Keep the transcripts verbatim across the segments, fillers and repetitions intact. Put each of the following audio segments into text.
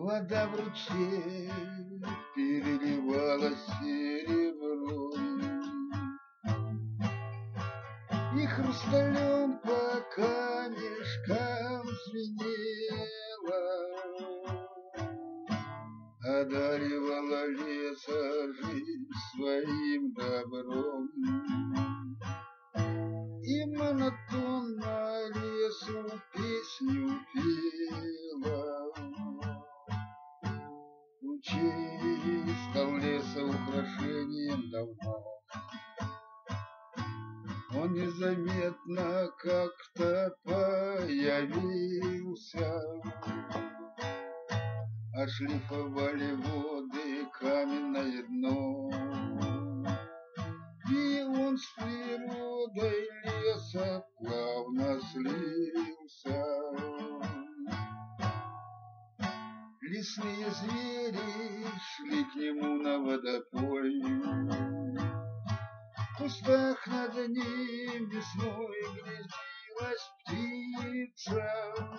Вода в ручье переливалась серебром, и хрусталем по камешкам звенела, одаривала леса жизнь своим добром. И монотонно лесу песню пела. Ручей стал леса украшением давно. Он незаметно как-то появился, отшлифовали воды каменное дно, и он с природой леса плавно слился. Лесные звери шли к нему на водопой, в кустах над ним весной гнездилась птица.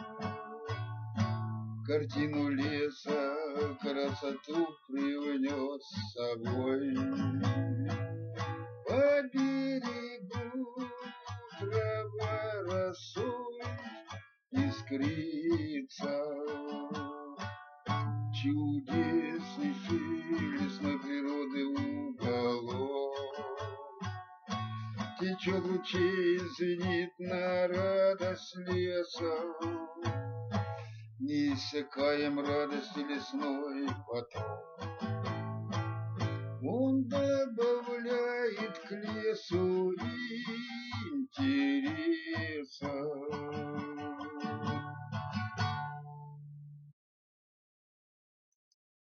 Картину леса, красоту привнес с собой. По берегу трава росой искрится, чудеснейший лесной природы уголок. Течет ручей, звенит на радость леса, неиссякаем радости лесной поток. Он добавляет к лесу